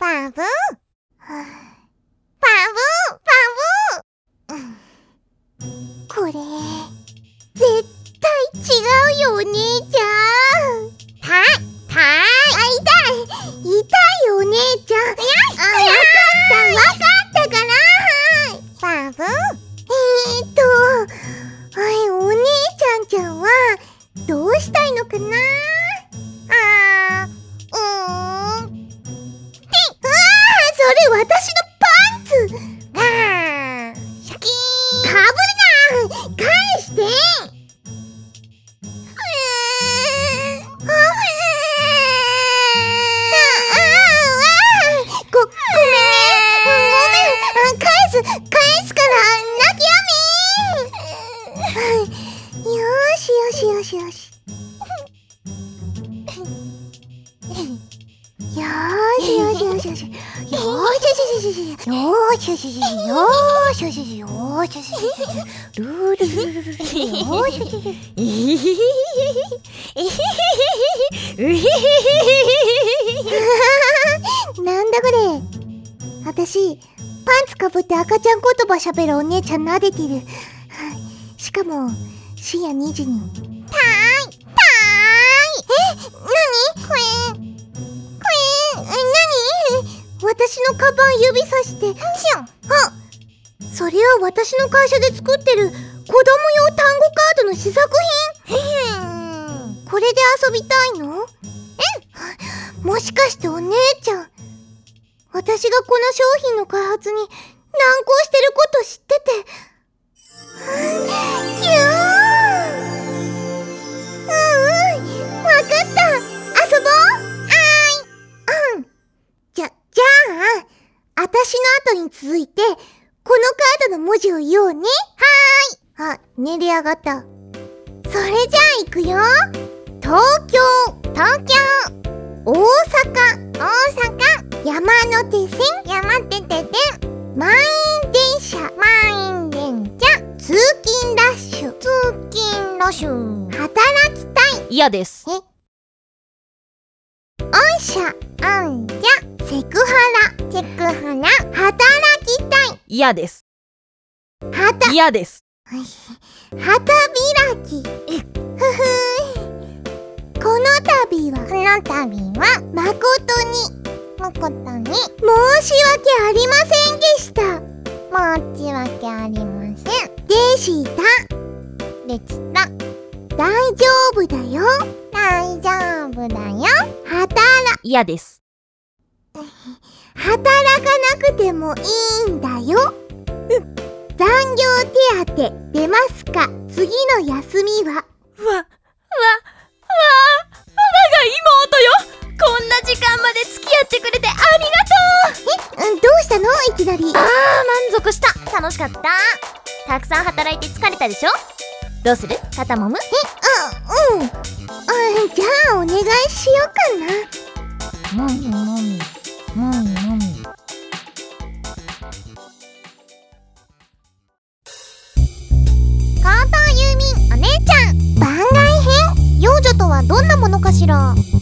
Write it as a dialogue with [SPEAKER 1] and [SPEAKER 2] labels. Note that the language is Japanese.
[SPEAKER 1] バブー、バブー、バブー。これ絶対違うよお姉ちゃん。痛いよお姉ちゃん。わかったからバブー。お姉ちゃんはどうしたいのかな。それ私のパンツ。シャキーン。かぶるな。返して。ごめん。返すから泣きやめ。よし。なんだこれ。私パンツかぶって赤ちゃん言葉喋るお姉ちゃん撫でてる。しかも深夜2時にたーい。なにこれ私のカバン指さしてそれは私の会社で作ってる子供用単語カードの試作品。これで遊びたいの？もしかしてお姉ちゃん、私がこの商品の開発に難航してること知ってて。キューン。わかった。遊ぼう。じゃあ、私の後に続いて、このカードの文字を言おうね。練り上がった。それじゃあ行くよ。東京、大阪、山手線、満員電車、通勤ラッシュ、働きたい。
[SPEAKER 2] 嫌です。
[SPEAKER 1] 御社、セクハラ、働きたい。
[SPEAKER 2] 嫌です。嫌です。
[SPEAKER 1] 旗開き。この度は誠に申し訳ありませんでした。でした。大丈夫だよ。
[SPEAKER 2] 嫌です。
[SPEAKER 1] 働かなくてもいいんだよ。残業手当出ますか？次の休みは。
[SPEAKER 2] 我が妹よ。こんな時間まで付き合ってくれてありがとう。
[SPEAKER 1] どうしたのいきなり。
[SPEAKER 2] 満足した。楽しかった。たくさん働いて疲れたでしょ。どうする？肩もむ？
[SPEAKER 1] じゃあお願いしようかな。
[SPEAKER 3] カーターユーミンお姉ちゃん番外編。幼女とはどんなものかしら。